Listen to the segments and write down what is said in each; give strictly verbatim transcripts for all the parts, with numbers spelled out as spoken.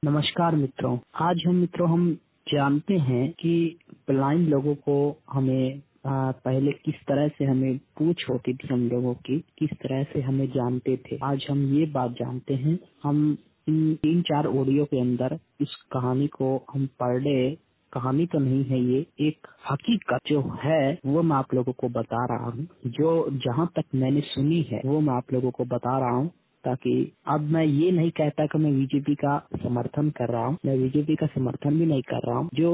नमस्कार मित्रों, आज हम मित्रों हम जानते हैं कि ब्लाइंड लोगों को हमें आ, पहले किस तरह से हमें पूछ होती थी, हम लोगों की किस तरह से हमें जानते थे। आज हम ये बात जानते हैं। हम इन तीन चार ऑडियो के अंदर इस कहानी को हम पढ़ रहे। कहानी तो नहीं है, ये एक हकीकत जो है वो मैं आप लोगों को बता रहा हूँ। जो जहाँ तक मैंने सुनी है वो मैं आप लोगों को बता रहा हूँ, ताकि अब मैं ये नहीं कहता कि मैं बीजेपी का समर्थन कर रहा हूँ। मैं बीजेपी का समर्थन भी नहीं कर रहा हूँ। जो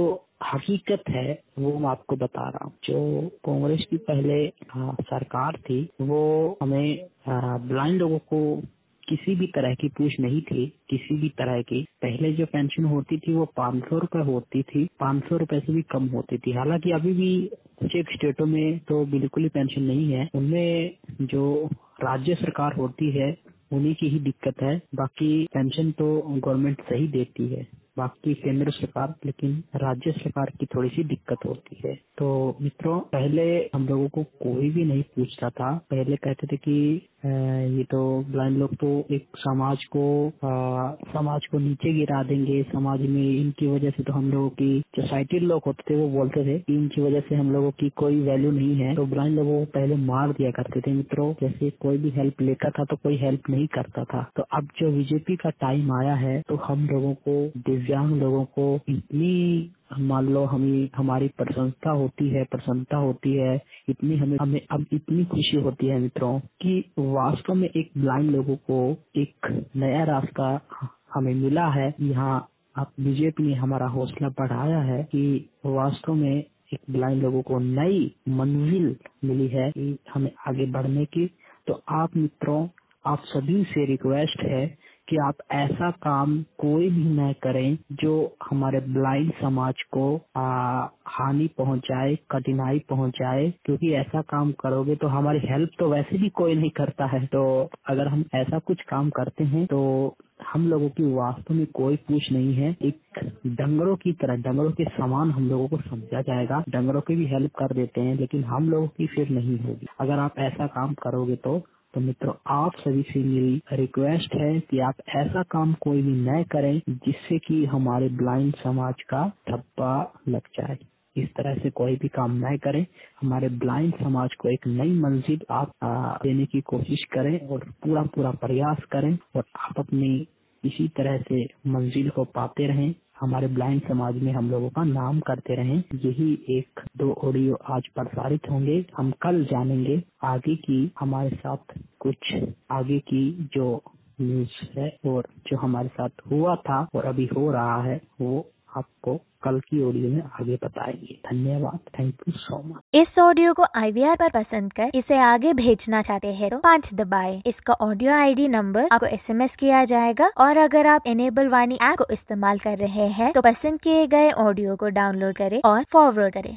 हकीकत है वो मैं आपको बता रहा हूँ। जो कांग्रेस की पहले आ, सरकार थी, वो हमें ब्लाइंड लोगों को किसी भी तरह की पूछ नहीं थी। किसी भी तरह की पहले जो पेंशन होती थी वो पाँच सौ रूपये होती थी, पाँच सौ रूपये से भी कम होती थी। हालांकि अभी भी कुछ एक स्टेटों में तो बिल्कुल ही पेंशन नहीं है। उनमें जो राज्य सरकार होती है उन्हीं की ही दिक्कत है। बाकी पेंशन तो गवर्नमेंट सही देती है, बाकी केंद्र सरकार, लेकिन राज्य सरकार की थोड़ी सी दिक्कत होती है। तो मित्रों, पहले हम लोगों को कोई भी नहीं पूछता था। पहले कहते थे कि ये तो ब्लाइंड लोग तो एक समाज को आ, समाज को नीचे गिरा देंगे। समाज में इनकी वजह से तो हम लोगों की सोसाइटी लोग होते थे वो बोलते थे कि इनकी वजह से हम लोगों की कोई वैल्यू नहीं है। तो ब्लाइंड लोगों को पहले मार दिया करते थे मित्रों। जैसे कोई भी हेल्प लेता था तो कोई हेल्प नहीं करता था। तो अब जो बीजेपी का टाइम आया है तो हम लोगों को, दिव्यांग लोगों को इतनी, मान लो हमें हमारी प्रशंसा होती है प्रसन्नता होती है, इतनी हमें हमें अब इतनी खुशी होती है मित्रों कि वास्तव में एक ब्लाइंड लोगों को एक नया रास्ता हमें मिला है। यहाँ अब बीजेपी ने हमारा हौसला बढ़ाया है कि वास्तव में एक ब्लाइंड लोगों को नई मंजिल मिली है कि हमें आगे बढ़ने की। तो आप मित्रों, आप सभी से रिक्वेस्ट है कि आप ऐसा काम कोई भी न करें जो हमारे ब्लाइंड समाज को आ, हानि पहुंचाए, कठिनाई पहुंचाए। क्योंकि ऐसा काम करोगे तो हमारी हेल्प तो वैसे भी कोई नहीं करता है। तो अगर हम ऐसा कुछ काम करते हैं तो हम लोगों की वास्तव में कोई पूछ नहीं है। एक डंगरों की तरह, डंगरों के समान हम लोगों को समझा जाएगा। डंगरों की भी हेल्प कर देते हैं, लेकिन हम लोगों की फिर नहीं होगी। अगर आप ऐसा काम करोगे तो तो मित्रों, आप सभी से मेरी रिक्वेस्ट है कि आप ऐसा काम कोई भी न करें जिससे कि हमारे ब्लाइंड समाज का धब्बा लग जाए। इस तरह से कोई भी काम न करें। हमारे ब्लाइंड समाज को एक नई मंजिल आप आ, देने की कोशिश करें और पूरा पूरा प्रयास करें और आप अपनी इसी तरह से मंजिल को पाते रहें। हमारे ब्लाइंड समाज में हम लोगों का नाम करते रहें। यही एक दो ऑडियो आज प्रसारित होंगे। हम कल जानेंगे आगे की हमारे साथ कुछ आगे की जो न्यूज है और जो हमारे साथ हुआ था और अभी हो रहा है वो आपको कल की ऑडियो में आगे बताएंगे। धन्यवाद, थैंक यू सो मच। इस ऑडियो को आईवीआर पर पसंद कर इसे आगे भेजना चाहते हैं तो पाँच दबाएं। इसका ऑडियो आईडी नंबर आपको एसएमएस किया जाएगा। और अगर आप इनेबल वाणी ऐप को इस्तेमाल कर रहे हैं तो पसंद किए गए ऑडियो को डाउनलोड करें और फॉरवर्ड करें।